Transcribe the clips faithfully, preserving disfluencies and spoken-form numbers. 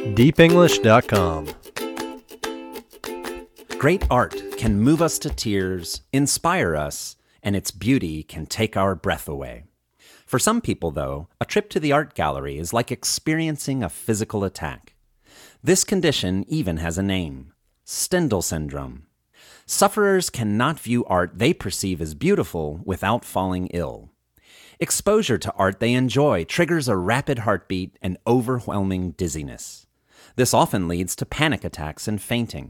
deep english dot com. Great art can move us to tears, inspire us, and its beauty can take our breath away. For some people, though, a trip to the art gallery is like experiencing a physical attack. This condition even has a name: Stendhal syndrome. Sufferers cannot view art they perceive as beautiful without falling ill. Exposure to art they enjoy triggers a rapid heartbeat and overwhelming dizziness. This often leads to panic attacks and fainting.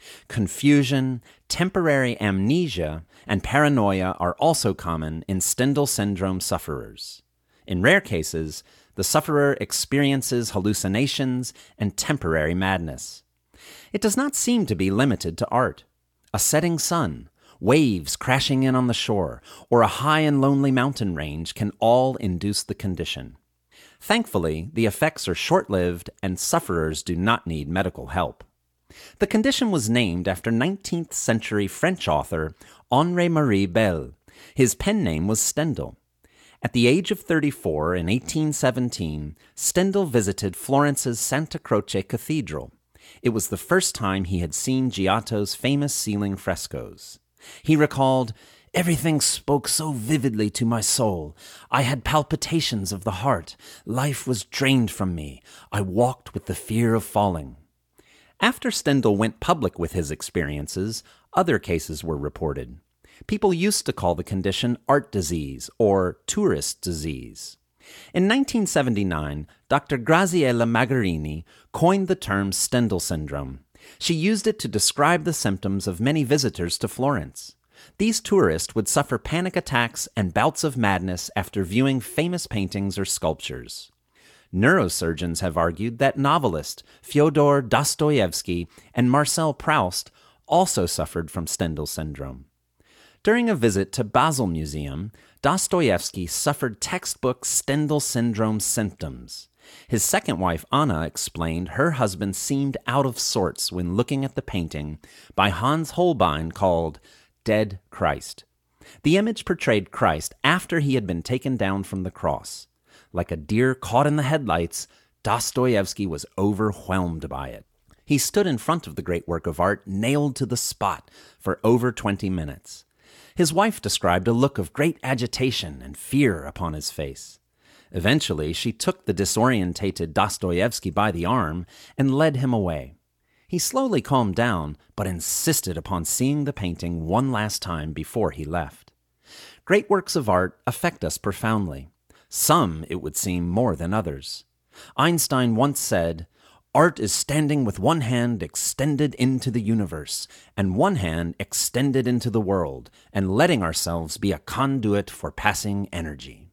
Confusion, temporary amnesia, and paranoia are also common in Stendhal syndrome sufferers. In rare cases, the sufferer experiences hallucinations and temporary madness. It does not seem to be limited to art. A setting sun, waves crashing in on the shore, or a high and lonely mountain range can all induce the condition. Thankfully, the effects are short-lived and sufferers do not need medical help. The condition was named after nineteenth century French author Henri-Marie Belle. His pen name was Stendhal. At the age of thirty-four in eighteen seventeen, Stendhal visited Florence's Santa Croce Cathedral. It was the first time he had seen Giotto's famous ceiling frescoes. He recalled, "Everything spoke so vividly to my soul. I had palpitations of the heart. Life was drained from me. I walked with the fear of falling." After Stendhal went public with his experiences, other cases were reported. People used to call the condition art disease or tourist disease. In nineteen seventy-nine, Doctor Graziella Magarini coined the term Stendhal syndrome. She used it to describe the symptoms of many visitors to Florence. These tourists would suffer panic attacks and bouts of madness after viewing famous paintings or sculptures. Neurosurgeons have argued that novelist Fyodor Dostoevsky and Marcel Proust also suffered from Stendhal syndrome. During a visit to Basel Museum, Dostoevsky suffered textbook Stendhal syndrome symptoms. His second wife, Anna, explained her husband seemed out of sorts when looking at the painting by Hans Holbein called Dead Christ. The image portrayed Christ after he had been taken down from the cross. Like a deer caught in the headlights, Dostoevsky was overwhelmed by it. He stood in front of the great work of art, nailed to the spot, for over twenty minutes. His wife described a look of great agitation and fear upon his face. Eventually, she took the disorientated Dostoevsky by the arm and led him away. He slowly calmed down, but insisted upon seeing the painting one last time before he left. Great works of art affect us profoundly. Some, it would seem, more than others. Einstein once said, "Art is standing with one hand extended into the universe, and one hand extended into the world, and letting ourselves be a conduit for passing energy."